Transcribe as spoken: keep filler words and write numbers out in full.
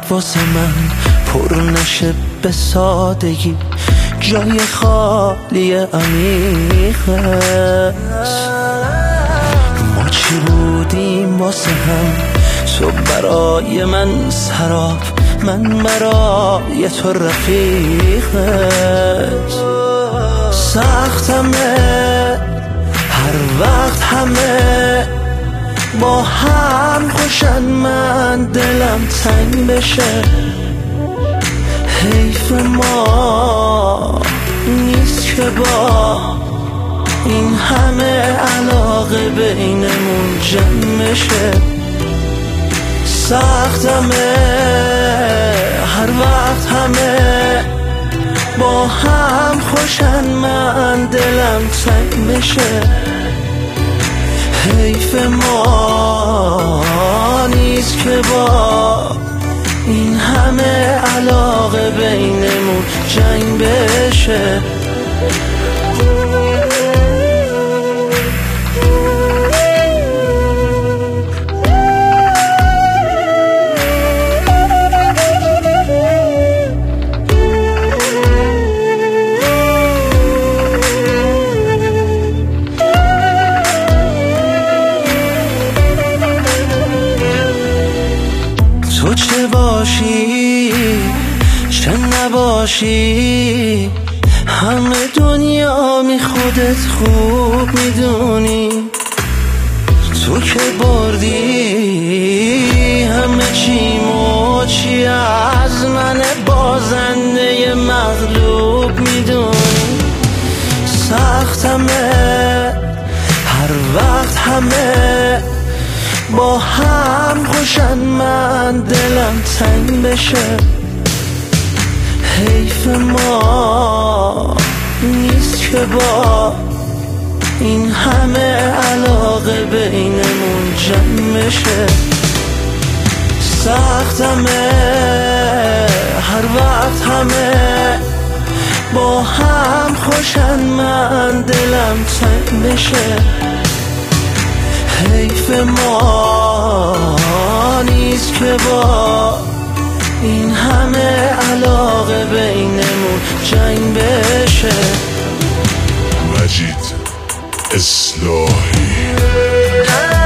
واسه من پر نشه به سادگی، جای خالی عمیق است. ما چی بودیم واسه هم، تو برای من سراب، من برای تو رفیقت. سختمه هر وقت همه با هم خوشن، من دلم تنگ بشه. حیف ما نیست که با این همه علاقه بینمون جمع شه. سختمه هر وقت همه با هم خوشن، من دلم تنگ بشه. حیف ما نیست که با این همه علاقه بینمون جنگ بشه. تو چه باشی چه نباشی، همه دنیا می خودت خوب میدونی. تو که بردی همه چی موچی، از من بازنده مغلوب میدونی. سختمه هر وقت همه با هم خوشن، من دلم تنگ بشه. حیف ما نیست که با این همه علاقه بینمون جمع شه. سختمه هر وقت همه با هم خوشن، من دلم تنگ بشه. حیف ما نیست که با این همه علاقه بینمون جنگ بشه. مجید اصلاحی